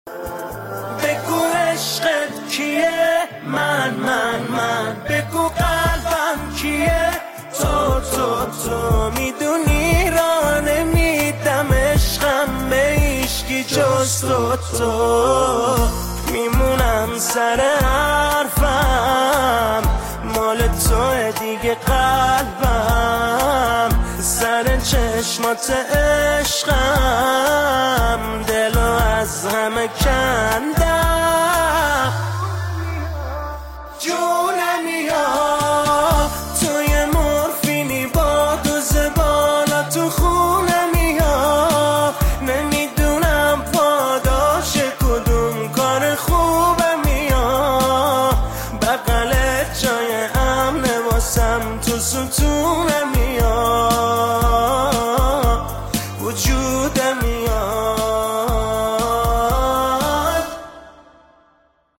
بگو عشقت کیه، من بگو قلبم کیه، تو میدونی را نمیدم عشقم به هیچکی جز تو میمونم سر حرفم، مال تو دیگه قلبم، سر چشمات عشقم، دلو از همه کند